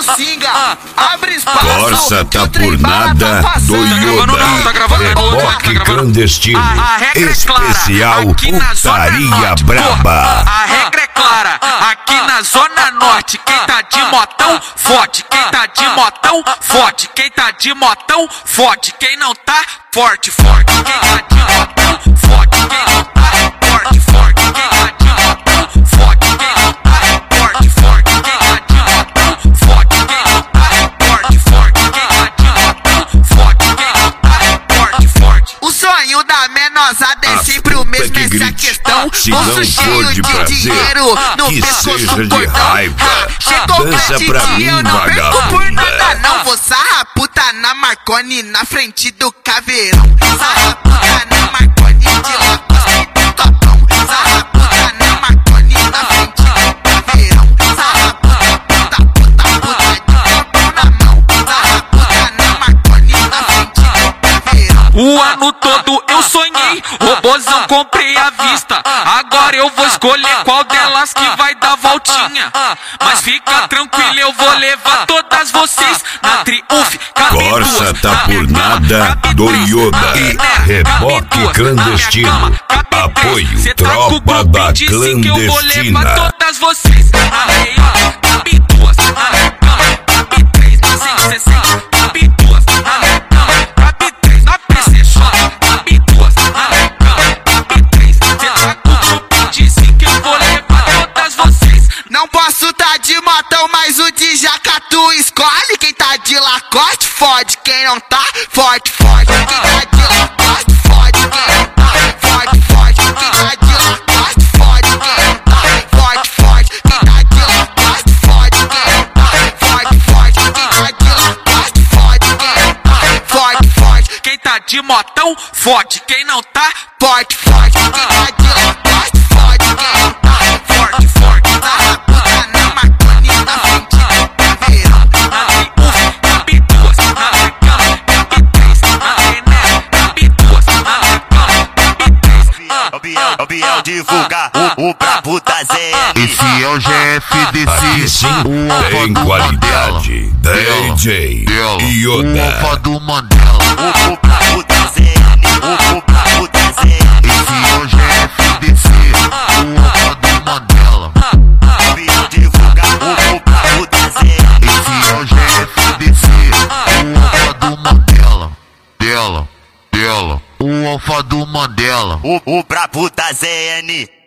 Cacicinga, abre espaço. Corsa tá por nada do Yoda. Reboque clandestino. Especial putaria braba. A regra é clara, aqui na Zona Norte. Quem tá de motão, forte. Quem tá de motão, forte. Quem tá de motão, forte. Quem não tá, forte, forte. Quem tá de motão, forte. Quem não tá, forte, forte. Quem tá de motão, forte. Quem não tá, forte, forte. Quem tá de motão, forte. Quem não tá, forte, forte. Quem tá de motão, forte. Quem não tá, forte, forte. O sonho da menosada é sempre o mesmo, essa é a questão. Se não Bolso for cheio de prazer, dinheiro, no que pescoço seja de cordão. raiva. Chegou Dança pra mim, eu não perco por vagabunda. nada não. Vou sarra puta na Marconi, na frente do caveirão. Sarra puta na Marconi, de Lacoste e do copão. Sarra puta na Marconi, na frente do caveirão. Sarra puta, de copão na mão. Sarra puta na Marconi, na frente do caveirão. O ano todo eu sonhei, robozão comprei à vista. Agora eu vou escolher qual delas que vai dar voltinha. Mas fica tranquilo, eu vou levar todas vocês na Triunf. Corsa tá por nada do Yoda. Reboque clandestino. Apoio Tropa da Clandestina. Todas vocês na real, cabe duas na recama, cabe três na 160, cabe duas na recama, cabe três na PC Shop, cabe duas na recama, cabe três. Cê tá com o grupo de 5, eu vou levar todas vocês. Não posso tá de motão, mas o de jaca tu escolhe. Quem tá de Lacoste fode, quem não tá, forte, forte. Quem tá de Lacoste fode, quem não tá, forte, forte. Quem tá de Lacoste fode, quem não tá, forte, forte. Quem tá de Lacoste fode, quem não tá, forte, forte. Quem tá de Lacoste fode, quem não tá, forte, forte. Quem tá de motão, forte. Quem não tá, Forte, forte. Quem tá de Lacoste fode, quem não tá, forte, forte. sarra puta na Marconi, na frente do caveirão. Na Triunf, cabe duas na recama, cabe três na René, cabe duas na recama, cabe três. O Biel divulga o brabo da ZN. Esse é o GFDC, Aqui sim o Alfa tem do qualidade. Mandela. DJ O Yoda. Alfa do Mandela. O brabo da ZN. O brabo da ZN. Esse é o GFDC, o Alfa do Mandela. O Biel divulga o brabo da ZN. Esse é o GFDC, o Alfa do Mandela. Dela. O Alfa do Mandela. O brabo da ZN.